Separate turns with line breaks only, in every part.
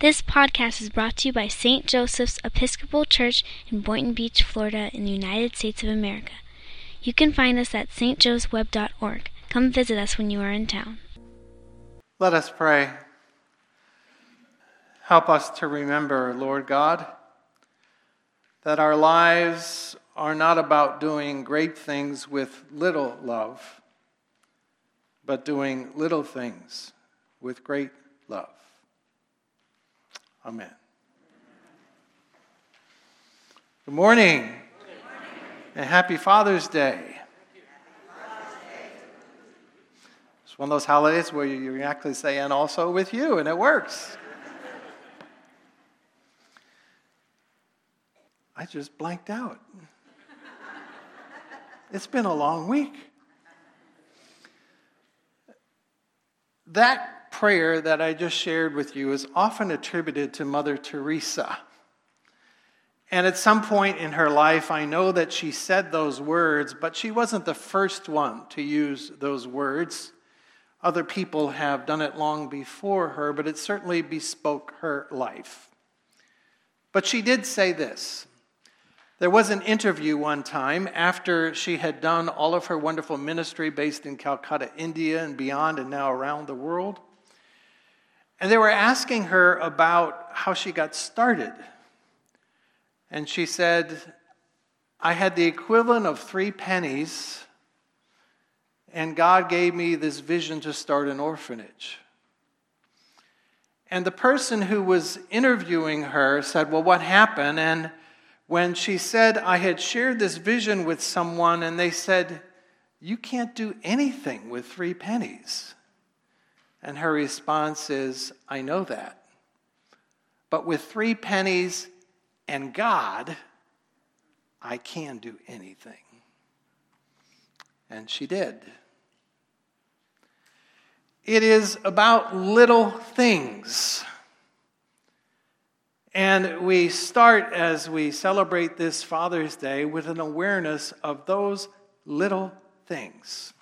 This podcast is brought to you by St. Joseph's Episcopal Church in Boynton Beach, Florida, in the United States of America. You can find us at stjoesweb.org. Come visit us when you are in town.
Let us pray. Help us to remember, Lord God, that our lives are not about doing great things with little love, but doing little things with great love. Amen. Good morning, and happy Father's Day. It's one of those holidays where you actually say, and also with you, and it works. I just blanked out. It's been a long week. That prayer that I just shared with you is often attributed to Mother Teresa. And at some point in her life, I know that she said those words, but she wasn't the first one to use those words. Other people have done it long before her, but it certainly bespoke her life. But she did say this. There was an interview one time after she had done all of her wonderful ministry based in Calcutta, India, and beyond, and now around the world. And they were asking her about how she got started. And she said, I had the equivalent of 3 pennies, and God gave me this vision to start an orphanage. And the person who was interviewing her said, well, what happened? And when she said, I had shared this vision with someone, and they said, you can't do anything with 3 pennies. And her response is, I know that. But with 3 pennies and God, I can do anything. And she did. It is about little things. And we start, as we celebrate this Father's Day, with an awareness of those little things.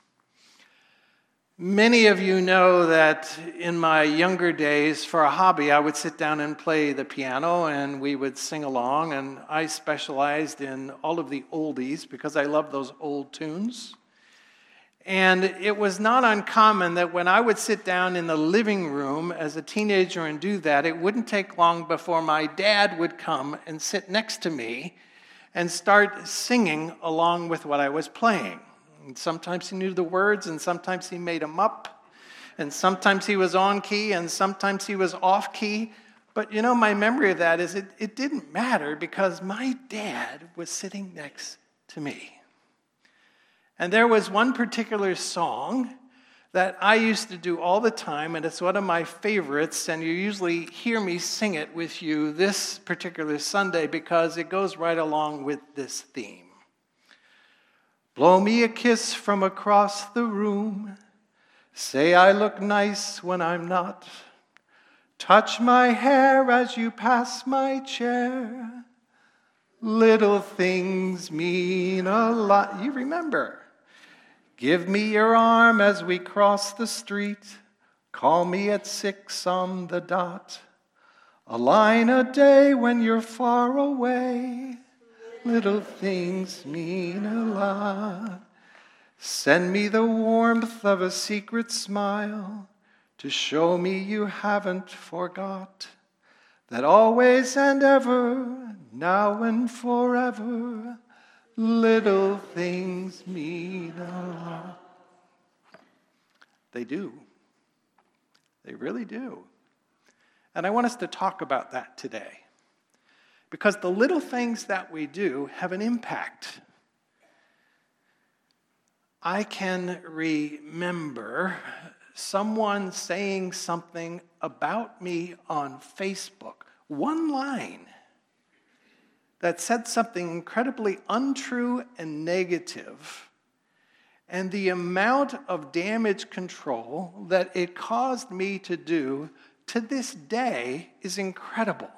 Many of you know that in my younger days, for a hobby, I would sit down and play the piano, and we would sing along, and I specialized in all of the oldies because I love those old tunes. And it was not uncommon that when I would sit down in the living room as a teenager and do that, it wouldn't take long before my dad would come and sit next to me and start singing along with what I was playing. And sometimes he knew the words, and sometimes he made them up, and sometimes he was on key, and sometimes he was off key. But you know, my memory of that is it didn't matter because my dad was sitting next to me. And there was one particular song that I used to do all the time, and it's one of my favorites, and you usually hear me sing it with you this particular Sunday because it goes right along with this theme. Blow me a kiss from across the room. Say I look nice when I'm not. Touch my hair as you pass my chair. Little things mean a lot. You remember. Give me your arm as we cross the street. Call me at 6 on the dot. A line a day when you're far away. Little things mean a lot. Send me the warmth of a secret smile to show me you haven't forgot that always and ever, now and forever, little things mean a lot. They do. They really do. And I want us to talk about that today. Because the little things that we do have an impact. I can remember someone saying something about me on Facebook, one line, that said something incredibly untrue and negative, and the amount of damage control that it caused me to do to this day is incredible.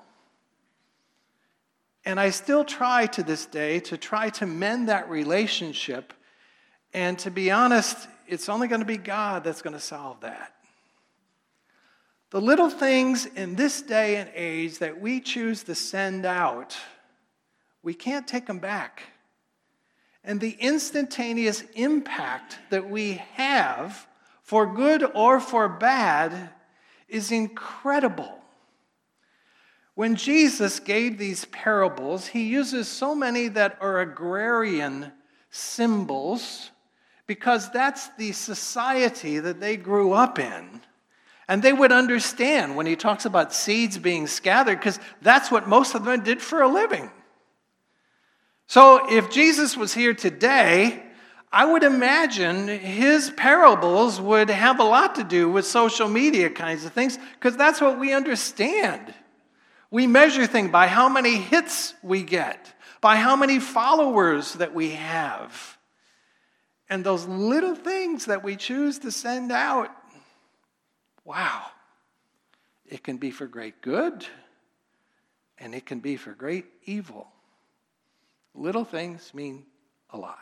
And I still try to this day to mend that relationship. And to be honest, it's only going to be God that's going to solve that. The little things in this day and age that we choose to send out, we can't take them back. And the instantaneous impact that we have, for good or for bad, is incredible. When Jesus gave these parables, he uses so many that are agrarian symbols because that's the society that they grew up in. And they would understand when he talks about seeds being scattered because that's what most of them did for a living. So if Jesus was here today, I would imagine his parables would have a lot to do with social media kinds of things because that's what we understand. We measure things by how many hits we get, by how many followers that we have. And those little things that we choose to send out, wow, it can be for great good and it can be for great evil. Little things mean a lot.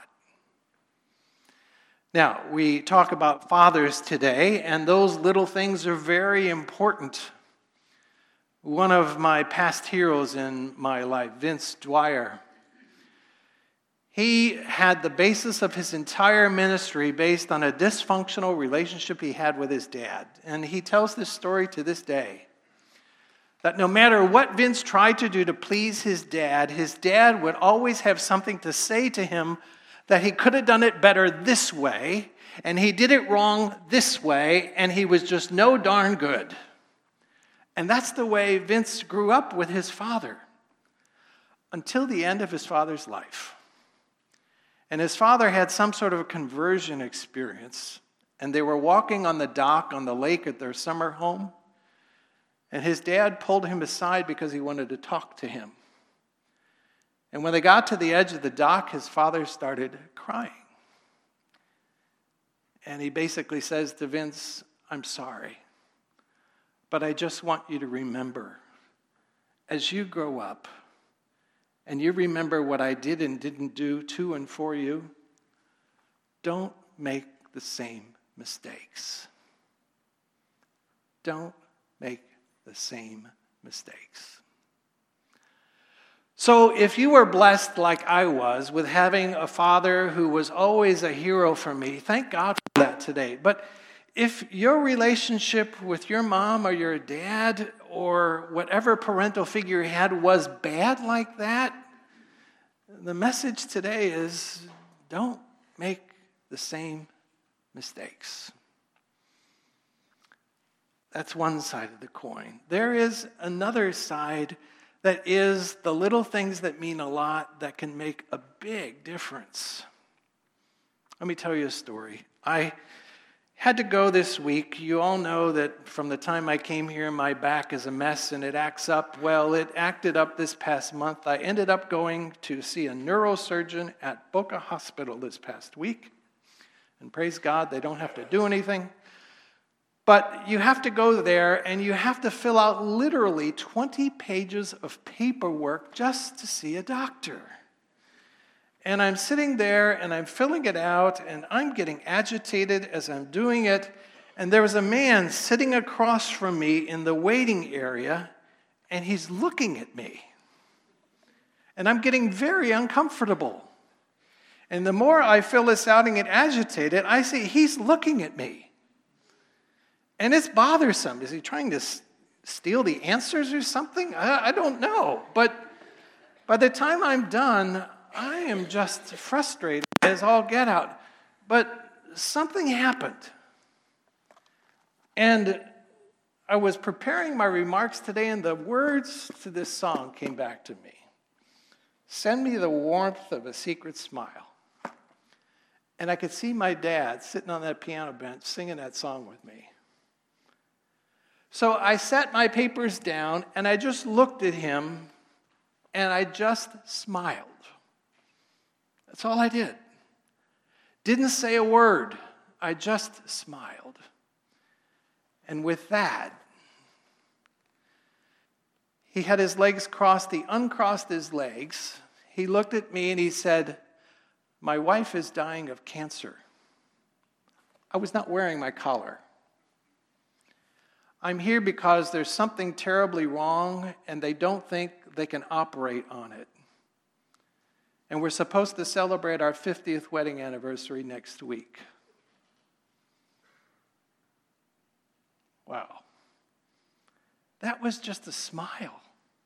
Now, we talk about fathers today, and those little things are very important. One of my past heroes in my life, Vince Dwyer, he had the basis of his entire ministry based on a dysfunctional relationship he had with his dad. And he tells this story to this day, that no matter what Vince tried to do to please his dad would always have something to say to him that he could have done it better this way, and he did it wrong this way, and he was just no darn good. And that's the way Vince grew up with his father until the end of his father's life. And his father had some sort of a conversion experience, and they were walking on the dock on the lake at their summer home, and his dad pulled him aside because he wanted to talk to him. And when they got to the edge of the dock, his father started crying. And he basically says to Vince, "I'm sorry, but I just want you to remember, as you grow up, and you remember what I did and didn't do to and for you, don't make the same mistakes. Don't make the same mistakes." So if you were blessed like I was with having a father who was always a hero for me, thank God for that today. But if your relationship with your mom or your dad or whatever parental figure you had was bad like that, the message today is don't make the same mistakes. That's one side of the coin. There is another side that is the little things that mean a lot that can make a big difference. Let me tell you a story. I had to go this week. You all know that from the time I came here, my back is a mess and it acts up. Well, it acted up this past month. I ended up going to see a neurosurgeon at Boca Hospital this past week. And praise God, they don't have to do anything. But you have to go there and you have to fill out literally 20 pages of paperwork just to see a doctor. And I'm sitting there and I'm filling it out and I'm getting agitated as I'm doing it. And there was a man sitting across from me in the waiting area and he's looking at me. And I'm getting very uncomfortable. And the more I fill this out and get agitated, I see he's looking at me. And it's bothersome. Is he trying to steal the answers or something? I don't know. But by the time I'm done, I am just frustrated as all get out. But something happened. And I was preparing my remarks today, and the words to this song came back to me. Send me the warmth of a secret smile. And I could see my dad sitting on that piano bench singing that song with me. So I set my papers down, and I just looked at him, and I just smiled. That's all I did. Didn't say a word. I just smiled. And with that, he had his legs crossed. He uncrossed his legs. He looked at me, and he said, "My wife is dying of cancer." I was not wearing my collar. I'm here because there's something terribly wrong and they don't think they can operate on it. And we're supposed to celebrate our 50th wedding anniversary next week. Wow. That was just a smile.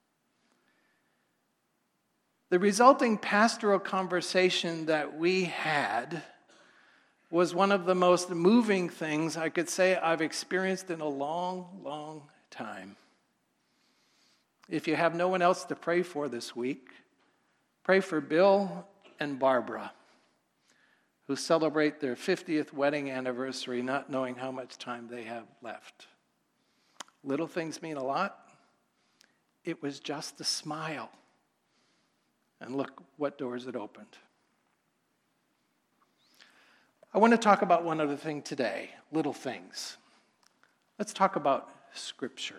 The resulting pastoral conversation that we had was one of the most moving things I could say I've experienced in a long, long time. If you have no one else to pray for this week, pray for Bill and Barbara, who celebrate their 50th wedding anniversary, not knowing how much time they have left. Little things mean a lot. It was just a smile. And look what doors it opened. I want to talk about one other thing today, little things. Let's talk about Scripture.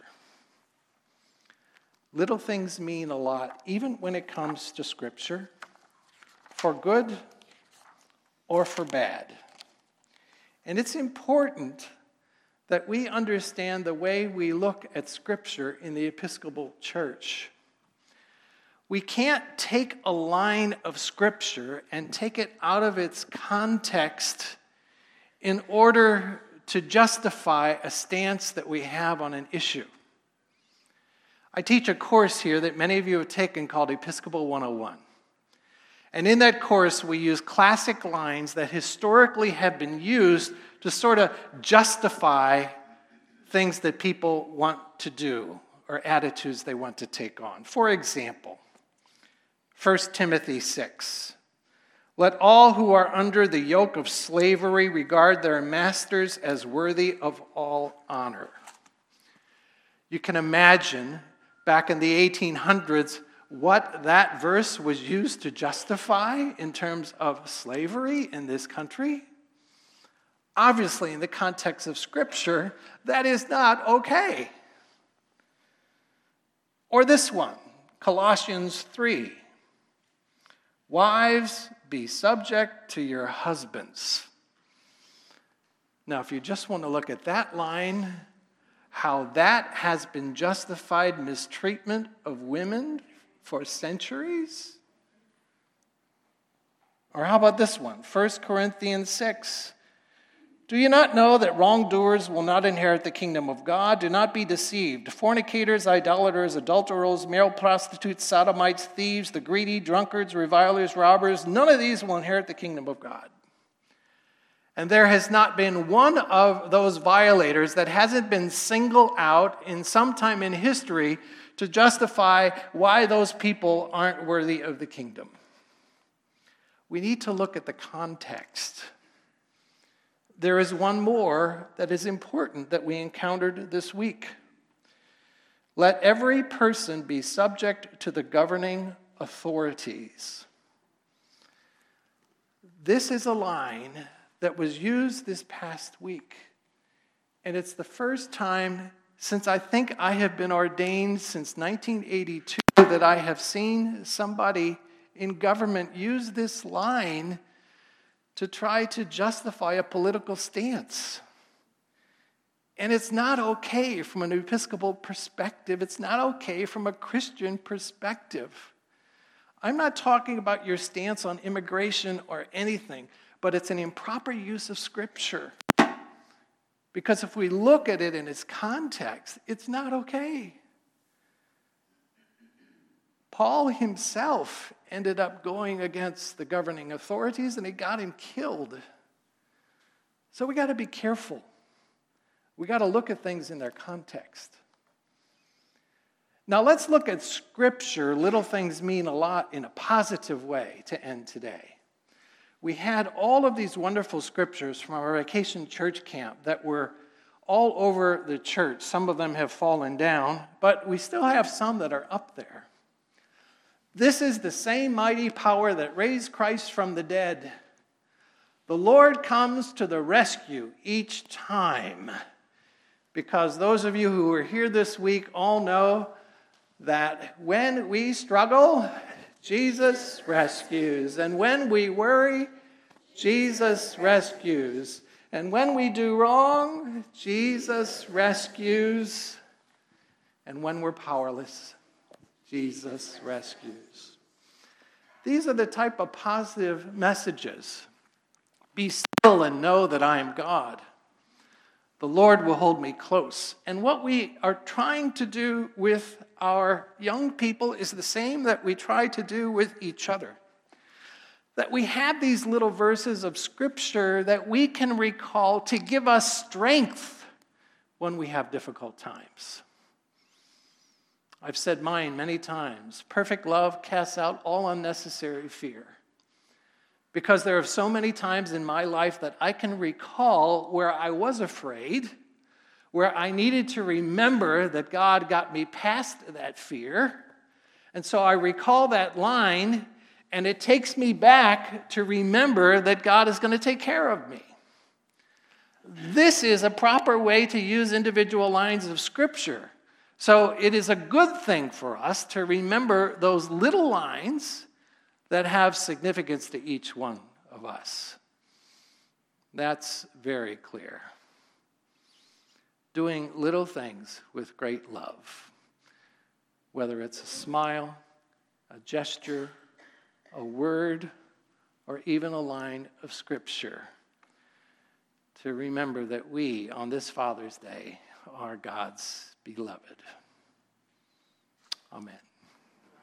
Little things mean a lot, even when it comes to Scripture, for good or for bad. And it's important that we understand the way we look at Scripture in the Episcopal Church. We can't take a line of Scripture and take it out of its context in order to justify a stance that we have on an issue. I teach a course here that many of you have taken called Episcopal 101. And in that course, we use classic lines that historically have been used to sort of justify things that people want to do or attitudes they want to take on. For example, 1 Timothy 6. Let all who are under the yoke of slavery regard their masters as worthy of all honor. You can imagine back in the 1800s what that verse was used to justify in terms of slavery in this country. Obviously, in the context of Scripture, that is not okay. Or this one, Colossians 3. Wives, be subject to your husbands. Now, if you just want to look at that line, how that has been justified mistreatment of women for centuries? Or how about this one, 1 Corinthians 6. Do you not know that wrongdoers will not inherit the kingdom of God? Do not be deceived. Fornicators, idolaters, adulterers, male prostitutes, sodomites, thieves, the greedy, drunkards, revilers, robbers, none of these will inherit the kingdom of God. And there has not been one of those violators that hasn't been singled out in some time in history to justify why those people aren't worthy of the kingdom. We need to look at the context. There is one more that is important that we encountered this week. Let every person be subject to the governing authorities. This is a line that was used this past week. And it's the first time since I think I have been ordained since 1982 that I have seen somebody in government use this line to try to justify a political stance. And it's not okay from an Episcopal perspective. It's not okay from a Christian perspective. I'm not talking about your stance on immigration or anything, but it's an improper use of Scripture. Because if we look at it in its context, it's not okay. Paul himself ended up going against the governing authorities, and it got him killed. So we got to be careful. We got to look at things in their context. Now let's look at Scripture. Little things mean a lot in a positive way to end today. We had all of these wonderful scriptures from our vacation church camp that were all over the church. Some of them have fallen down, but we still have some that are up there. This is the same mighty power that raised Christ from the dead. The Lord comes to the rescue each time. Because those of you who were here this week all know that when we struggle, Jesus rescues. And when we worry, Jesus rescues. And when we do wrong, Jesus rescues. And when we're powerless, Jesus rescues. These are the type of positive messages. Be still and know that I am God. The Lord will hold me close. And what we are trying to do with our young people is the same that we try to do with each other. That we have these little verses of Scripture that we can recall to give us strength when we have difficult times. I've said mine many times. Perfect love casts out all unnecessary fear. Because there are so many times in my life that I can recall where I was afraid, where I needed to remember that God got me past that fear. And so I recall that line, and it takes me back to remember that God is going to take care of me. This is a proper way to use individual lines of Scripture. So it is a good thing for us to remember those little lines that have significance to each one of us. That's very clear. Doing little things with great love, whether it's a smile, a gesture, a word, or even a line of Scripture, to remember that we, on this Father's Day, are God's beloved. Amen.